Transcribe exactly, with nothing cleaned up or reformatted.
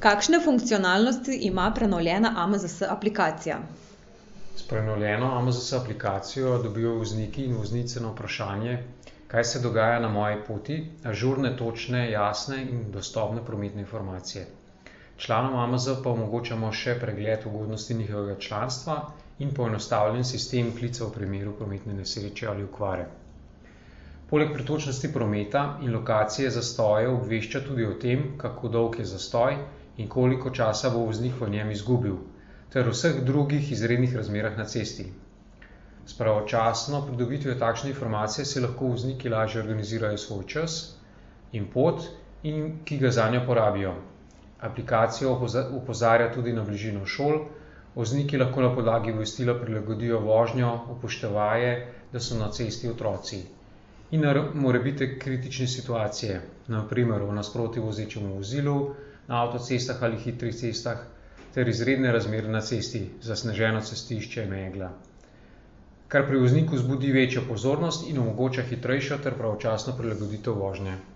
Kakšne funkcionalnosti ima prenovljena A M Z S aplikacija? S prenovljeno A M Z S aplikacijo dobijo vozniki in voznice na vprašanje, kaj se dogaja na moji poti, ažurne, točne, jasne in dostopne prometne informacije. Članom A M Z pa omogočamo še pregled ugodnosti njihovega članstva in poenostavljen sistem klica v primeru prometne nesreče ali okvare. Poleg pretočnosti prometa in lokacije zastoja obvešča tudi o tem, kako dolg je zastoj in koliko časa bo voznik v njem izgubil, ter vseh drugih izrednih razmerah na cesti. S pravočasno pridobitvijo takšne informacije se lahko vozniki lažje organizirajo svoj čas in pot, in ki ga zanjo porabijo. Aplikacija opozarja tudi na bližino šol, vozniki lahko na podlagi obvestila prilagodijo vožnjo, upoštevaje, da so na cesti otroci. In na morebitne kritične situacije, na primer v nasprotju vozečemu vozilu, na avtocestah ali hitrih cestah, ter izredne razmere na cesti, zasneženo cestišče, megla. Kar pri vozniku vzbudi večjo pozornost in omogoča hitrejšo ter pravočasno prilagoditev vožnje.